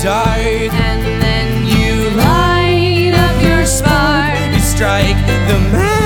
dart, and then you light up your spark. you strike the